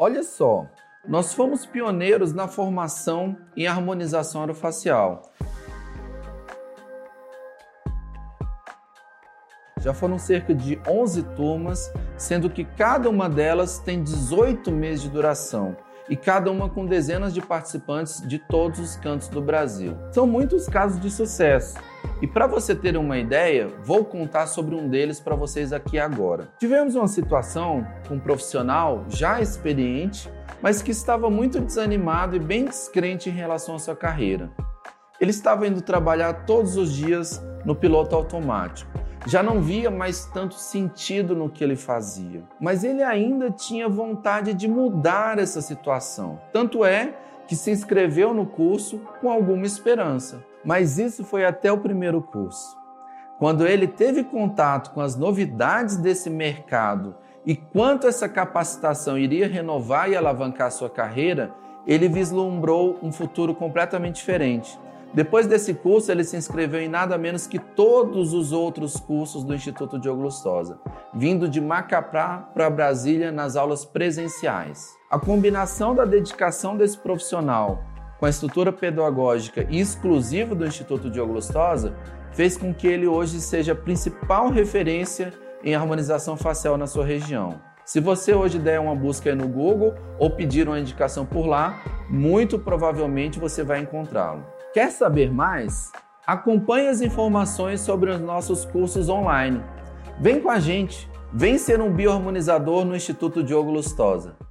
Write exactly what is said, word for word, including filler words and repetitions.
Olha só, nós fomos pioneiros na formação em harmonização orofacial. Já foram cerca de onze turmas, sendo que cada uma delas tem dezoito meses de duração e cada uma com dezenas de participantes de todos os cantos do Brasil. São muitos casos de sucesso e para você ter uma ideia, vou contar sobre um deles para vocês aqui agora. Tivemos uma situação com um profissional já experiente, mas que estava muito desanimado e bem descrente em relação à sua carreira. Ele estava indo trabalhar todos os dias no piloto automático. Já não via mais tanto sentido no que ele fazia, mas ele ainda tinha vontade de mudar essa situação. Tanto é que se inscreveu no curso com alguma esperança. Mas isso foi até o primeiro curso. Quando ele teve contato com as novidades desse mercado e quanto essa capacitação iria renovar e alavancar sua carreira, ele vislumbrou um futuro completamente diferente. Depois desse curso, ele se inscreveu em nada menos que todos os outros cursos do Instituto Diogo Lustosa, vindo de Macapá para Brasília nas aulas presenciais. A combinação da dedicação desse profissional com a estrutura pedagógica exclusiva do Instituto Diogo Lustosa fez com que ele hoje seja a principal referência em harmonização facial na sua região. Se você hoje der uma busca aí no Google ou pedir uma indicação por lá, muito provavelmente você vai encontrá-lo. Quer saber mais? Acompanhe as informações sobre os nossos cursos online. Vem com a gente, vem ser um bioharmonizador no Instituto Diogo Lustosa.